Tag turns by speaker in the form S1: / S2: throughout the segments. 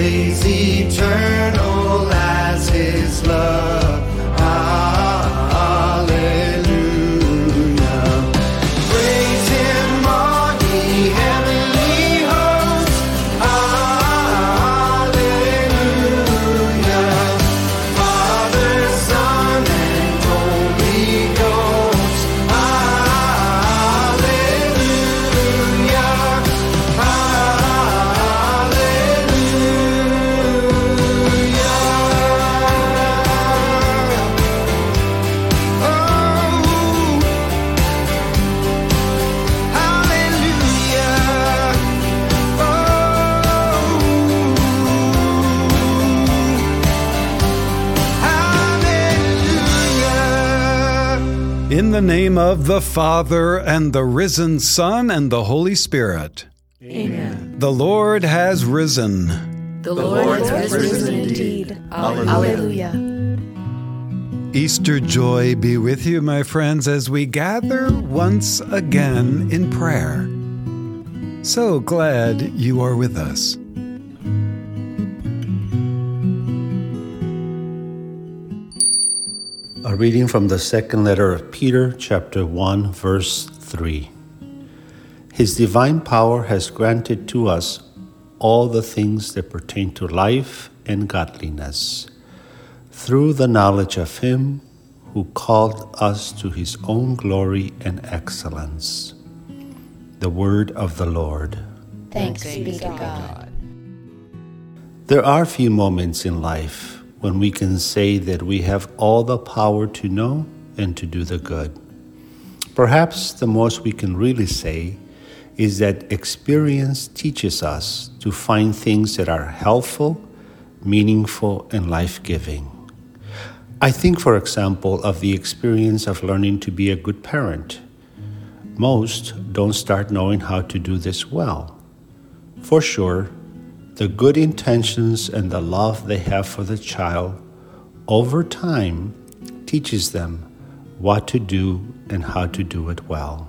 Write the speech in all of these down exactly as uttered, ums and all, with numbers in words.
S1: praise eternal as his love.
S2: In the name of the Father, and the risen Son, and the Holy Spirit.
S3: Amen.
S2: The Lord has risen.
S3: The Lord has risen indeed. Alleluia.
S2: Easter joy be with you, my friends, as we gather once again in prayer. So glad you are with us.
S4: A reading from the second letter of Peter, chapter one, verse three. His divine power has granted to us all the things that pertain to life and godliness, through the knowledge of him who called us to his own glory and excellence. The word of the Lord.
S3: Thanks be to God.
S4: There are few moments in life when we can say that we have all the power to know and to do the good. Perhaps the most we can really say is that experience teaches us to find things that are helpful, meaningful, and life-giving. I think, for example, of the experience of learning to be a good parent. Most don't start knowing how to do this well. For sure, the good intentions and the love they have for the child over time teaches them what to do and how to do it well.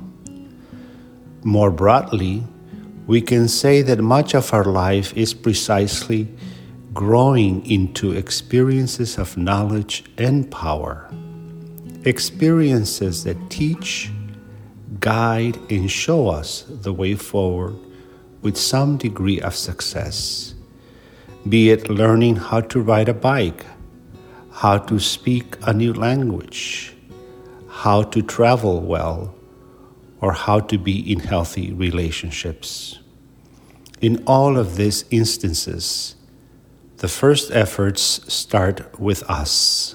S4: More broadly, we can say that much of our life is precisely growing into experiences of knowledge and power, experiences that teach, guide, and show us the way forward with some degree of success, be it learning how to ride a bike, how to speak a new language, how to travel well, or how to be in healthy relationships. In all of these instances, the first efforts start with us.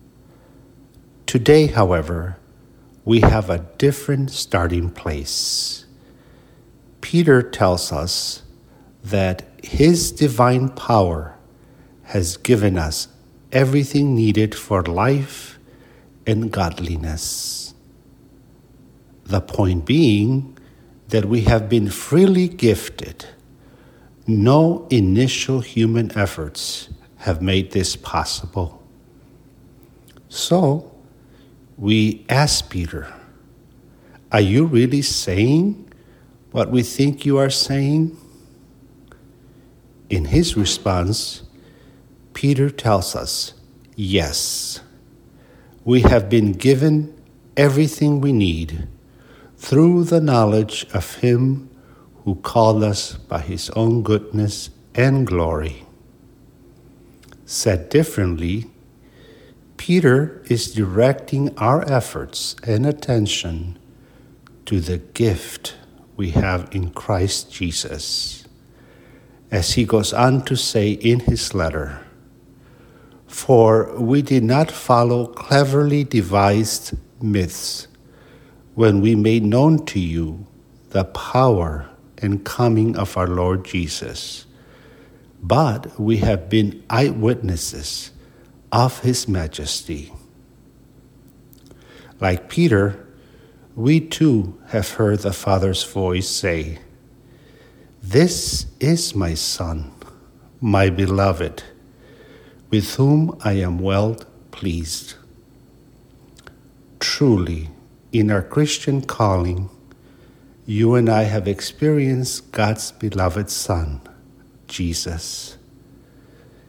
S4: Today, however, we have a different starting place. Peter tells us that his divine power has given us everything needed for life and godliness. The point being that we have been freely gifted. No initial human efforts have made this possible. So, we ask Peter, are you really saying what we think you are saying? In his response, Peter tells us, yes, we have been given everything we need through the knowledge of him who called us by his own goodness and glory. Said differently, Peter is directing our efforts and attention to the gift we have in Christ Jesus. As he goes on to say in his letter, for we did not follow cleverly devised myths when we made known to you the power and coming of our Lord Jesus, but we have been eyewitnesses of his majesty. Like Peter, we too have heard the Father's voice say, "This is my Son, my beloved, with whom I am well pleased." Truly, in our Christian calling, you and I have experienced God's beloved Son, Jesus.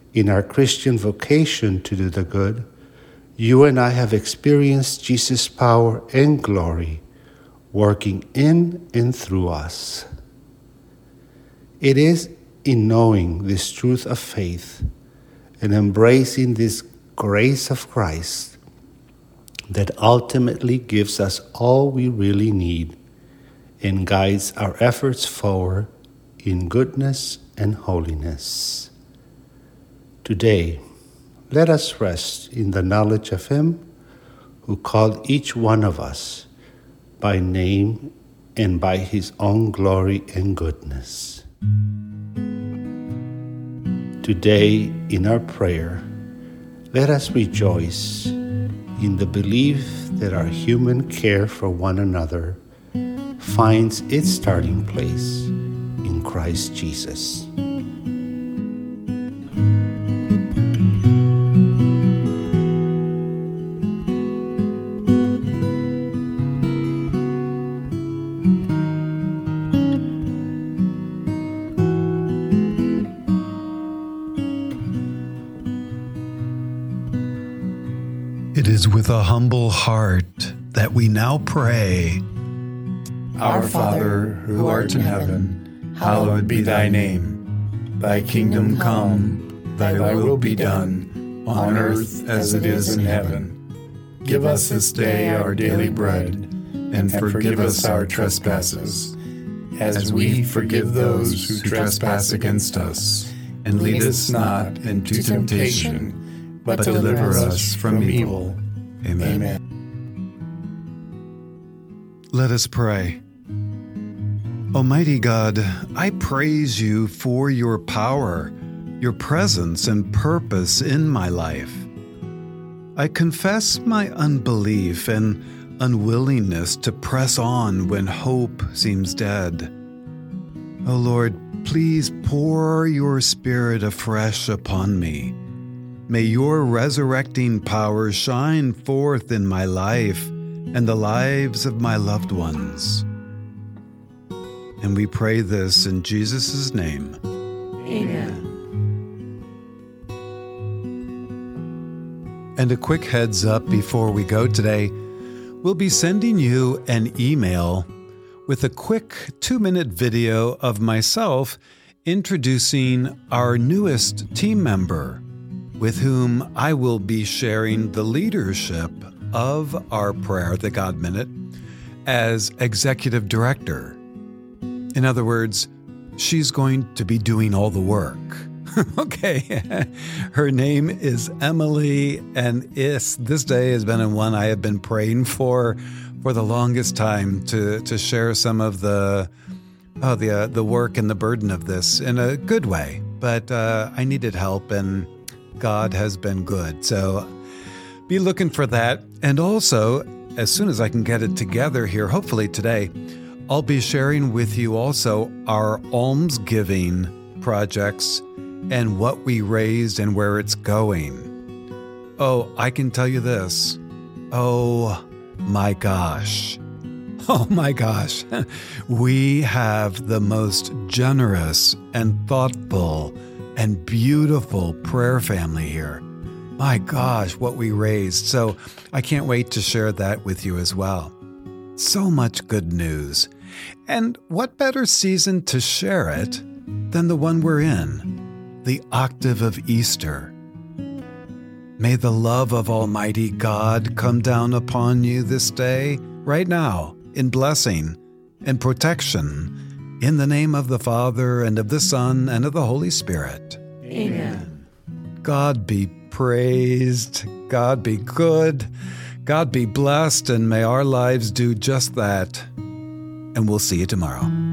S4: In our Christian vocation to do the good, you and I have experienced Jesus' power and glory working in and through us. It is in knowing this truth of faith and embracing this grace of Christ that ultimately gives us all we really need and guides our efforts forward in goodness and holiness. Today, let us rest in the knowledge of Him who called each one of us by name and by His own glory and goodness. Today, in our prayer, let us rejoice in the belief that our human care for one another finds its starting place in Christ Jesus.
S2: It is with a humble heart that we now pray.
S3: Our Father, who art in heaven, hallowed be thy name. Thy kingdom come, thy will be done, on earth as it is in heaven. Give us this day our daily bread, and forgive us our trespasses, as we forgive those who trespass against us. And lead us not into temptation, but deliver us from evil.
S2: Amen.
S3: Amen.
S2: Let us pray. Almighty God, I praise you for your power, your presence and purpose in my life. I confess my unbelief and unwillingness to press on when hope seems dead. O Lord, please pour your Spirit afresh upon me. May your resurrecting power shine forth in my life and the lives of my loved ones. And we pray this in Jesus' name.
S3: Amen.
S2: And a quick heads up before we go today, we'll be sending you an email with a quick two-minute video of myself introducing our newest team member, with whom I will be sharing the leadership of our Prayer the God Minute as executive director. In other words, she's going to be doing all the work. Okay. Her name is Emily, and is, this day has been one I have been praying for for the longest time to, to share some of the oh, the, uh, the work and the burden of this in a good way. But uh, I needed help, and God has been good. So be looking for that. And also, as soon as I can get it together here, hopefully today, I'll be sharing with you also our almsgiving projects and what we raised and where it's going. Oh, I can tell you this. Oh my gosh. Oh my gosh. We have the most generous and thoughtful and beautiful prayer family here. My gosh, what we raised. So I can't wait to share that with you as well. So much good news. And what better season to share it than the one we're in, the octave of Easter. May the love of Almighty God come down upon you this day, right now, in blessing and protection, in the name of the Father, and of the Son, and of the Holy Spirit.
S3: Amen.
S2: God be praised, God be good, God be blessed, and may our lives do just that. And we'll see you tomorrow.